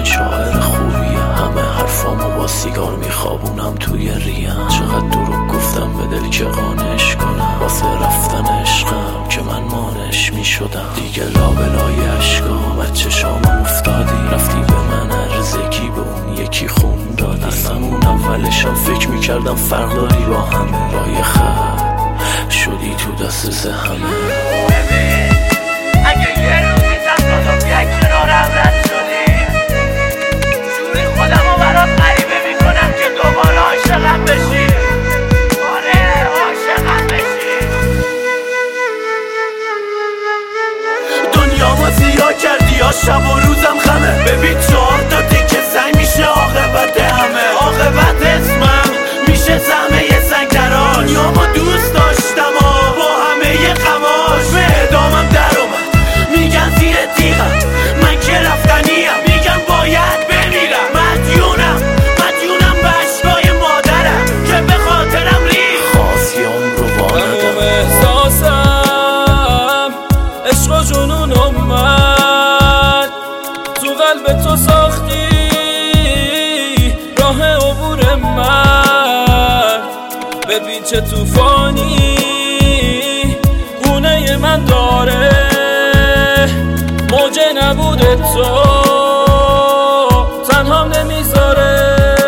من شاعر خوبیم، همه حرفامو با سیگار میخوابونم توی ریم. چقدر دروغ گفتم به دل که قانعش کنم، واسه رفتن عشقم که من مانعش میشدم. دیگه لابلای عشقام از چشامم افتادی، رفتی به من ارزگی به اون یکی خون دادی. از همون اولشم فکر میکردم فرق داری با همه، رای خط شدی تو دست همه. ببین اگه یه روزی دستاتو یک کنارم رد شدی، جوری خودمو برات غریبه میکنم که دوباره عاشقم بشی. آره عاشقم بشی. دنیامو زیرا کردی یا شب و روزم خمه. ببین 4 تا تیکه سنگ میشه عاقبت همه. عاقبت اسمم میشه سهمه یه سنگ دران. دنیامو دوست داشتم و با همه ی غماش به ادامم در اومد. میگن زیر تیغم من که رفتنیم، میگن باید بمیرم. مدیونم به عشقای مادرم که به خاطرم ریخت. خواستیم رو تموم احساسم عشق و جنون اومد، تو قلب تو ساختی راه عبور من. ببین چه توفانی خونه من داره، موجه نبود تو تنهام نمیذاره.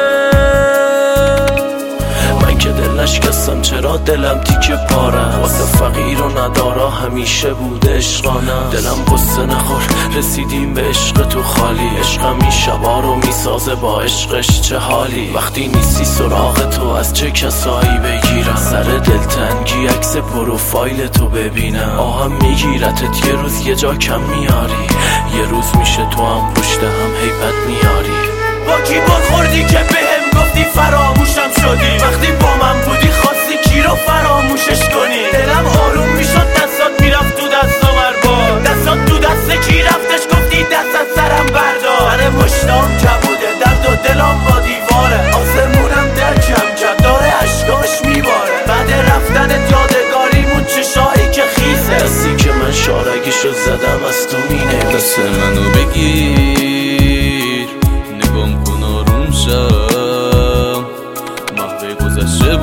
من که دل نشکستم چرا دلم تیکه پاره، واسه فقیر و ندارا همیشه بود عشقانم. دلم قصه نخور رسیدیم به عشق تو خالی، عشقم این شبا رو میسازه با عشقش چه حالی. وقتی نیستی سراغ تو از چه کسایی بگیرم، سر دلتنگی عکس پروفایل تو ببینم. آهم میگیرتت یه روز یه جا کم میاری، یه روز میشه تو هم پشت هم هیبت میاری. با کی خوردی که بهم گفتی فراموشم شدی، وقتی با من بودی خواستی کی رو فراموشش کنی. دلم آروم میشد دستات میرفت تو دستام هر بار، دستات تو دست کی رفتش گفتی دست از سرم بردار. سر مشتام کبوده درد و دلم با دیواره، آسمونم درکم کرد داره عشقاش میباره. بعد رفتنت یادگاریمون چشایی که خیزه، دستی که من شارگیشو زدم از تو مینه. دست منو بگیر نگام کن آروم شم، محو گذشته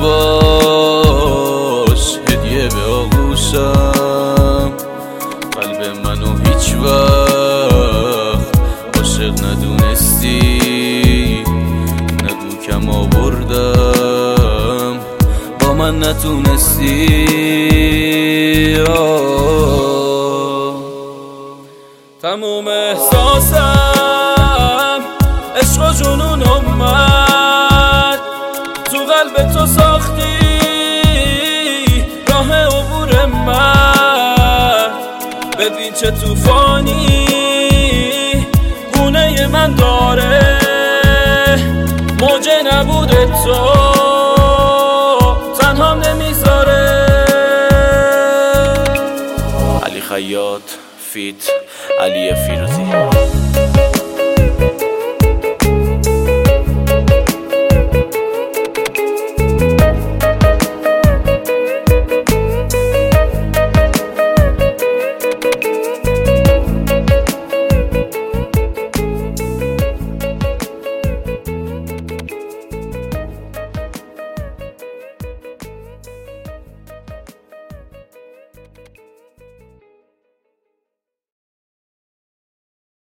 باش هدیه به آغوشم. قلب منو هیچ وقت عاشق ندونستی، نگو کم آوردم با من نتونستی. تموم احساسم عشق و جنون اومد، تو قلب تو ساختی راه عبور من. ببین چه توفانی خونه من داره، موجه نبود تو تنهام نمیذاره. علی خیاط فیت علی فیروزی.